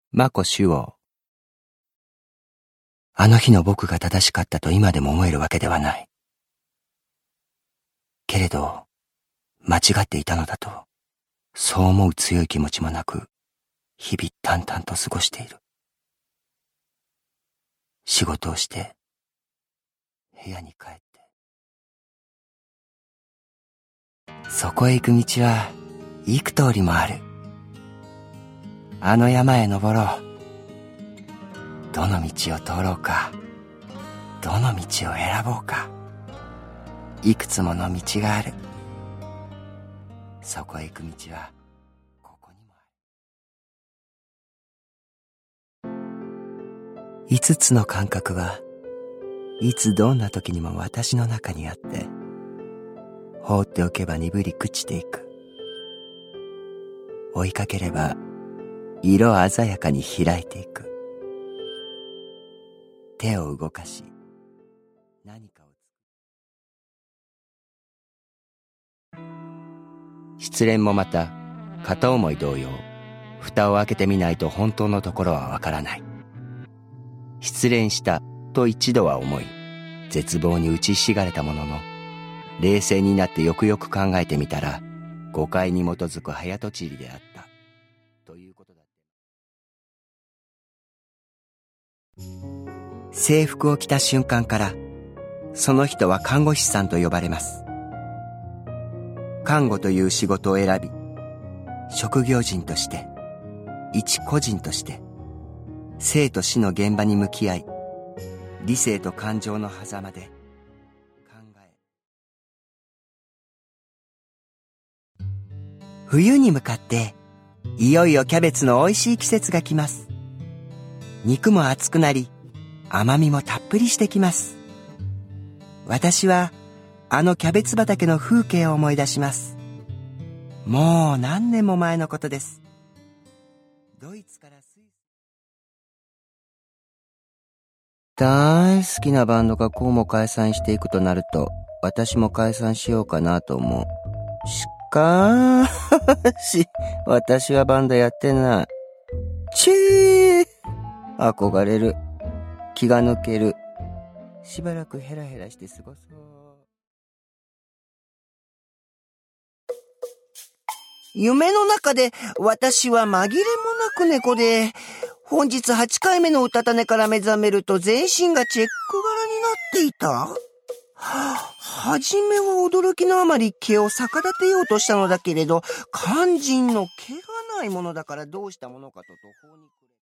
マコ主王。あの日の僕が正しかったと今でも思えるわけではない。けれど、間違っていたのだと、そう思う強い気持ちもなく、日々淡々と過ごしている。仕事をして、部屋に帰って。そこへ行く道は、幾通りもある。あの山へ登ろう。どの道を通ろうか。どの道を選ぼうか。いくつもの道がある。そこへ行く道はここにもある。5つの感覚はいつどんな時にも私の中にあって、放っておけば鈍り朽ちていく。追いかければ色鮮やかに開いていく。手を動かし何かを失恋もまた片思い同様、蓋を開けてみないと本当のところはわからない。失恋したと一度は思い、絶望に打ちひしがれたものの、冷静になってよくよく考えてみたら、誤解に基づく早とちりであったということだ。制服を着た瞬間から、その人は看護師さんと呼ばれます。看護という仕事を選び、職業人として、一個人として、生と死の現場に向き合い、理性と感情の狭間で考え。冬に向かって、いよいよキャベツの美味しい季節が来ます。肉も厚くなり、甘みもたっぷりしてきます。私は、あのキャベツ畑の風景を思い出します。もう何年も前のことです。ドイツからスイス。大好きなバンドがこうも解散していくとなると、私も解散しようかなと思う。しかし、私はバンドやってない。憧れる。気が抜ける。しばらくヘラヘラして過ごそう。夢の中で私は紛れもなく猫で、本日8回目のうたた寝から目覚めると全身がチェック柄になっていた。はじめは驚きのあまり毛を逆立てようとしたのだけれど、肝心の毛がないものだからどうしたものかと途方に暮れ